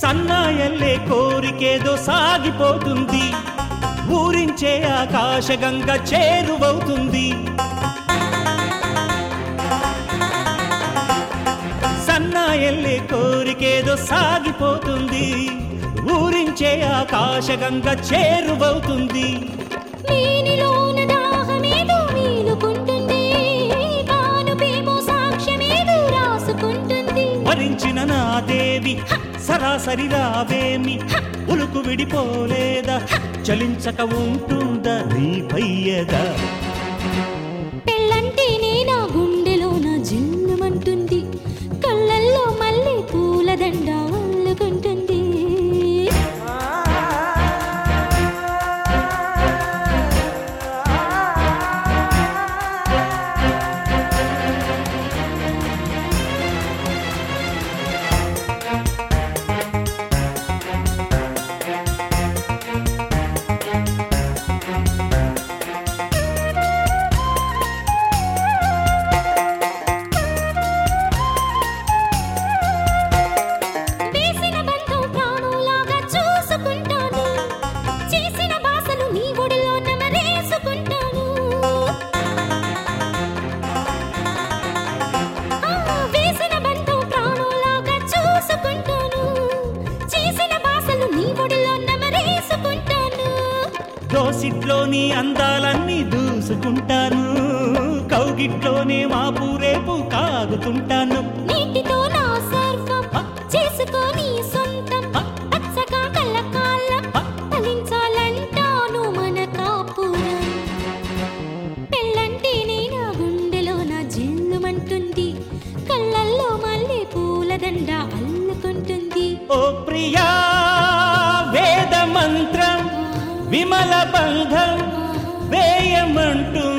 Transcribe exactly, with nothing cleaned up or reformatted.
సన్నాయల్లే కోరికేదో సాగిపోతుంది, ఊరించే ఆకాశగంగ చేరువవుతుంది. సన్నాయల్లే కోరికేదో సాగిపోతుంది, ఊరించే ఆకాశగంగ చేరువవుతుంది. మేనిలోన దాహమేదో వీలుకుంటుంది, కానుపేమో సాక్ష్యమేదో రాసుకుంటుంది. వరించిన నా దేవి సరాసరి రావేమి, ఉలుకు విడిపోలేదా, చలించక ఉంటుందా నీ పయ్యదా. పెళ్ళంటేనే నా గుండెలోన జిన్నుమంటుంది, కళ్ళల్లో మళ్ళీ పూలదండ అల్లుకుంటుంది. వేసిన బంధం ప్రాణులాగా చూసుకుంటాను, చేసిన బాసలు నీ ఒడిలో నెమరేసుకుంటాను. ఆ, వేసిన బంధం ప్రాణులాగా చూసుకుంటాను, చేసిన బాసలు నీ ఒడిలో నెమరేసుకుంటాను. దోసిట్లోని అందాలన్నీ దూసుకుంటాను, కౌగిట్లోనే మాపు రేపు కాగుతుంటాను. నీటితో నా సర్వం చేసుకొని సొంతం, పచ్చగా కళ్ళకాలం ఫలించాలంటాను మన కాపురం. పెళ్ళంటేనే నా గుండెలో నా జిల్లుమంటుంది, కళ్ళల్లో మళ్ళీ పూలదండ అల్లుకుంటుంది. ఓ ప్రియా వేద మంత్రం విమల బంధం వేయమంటూ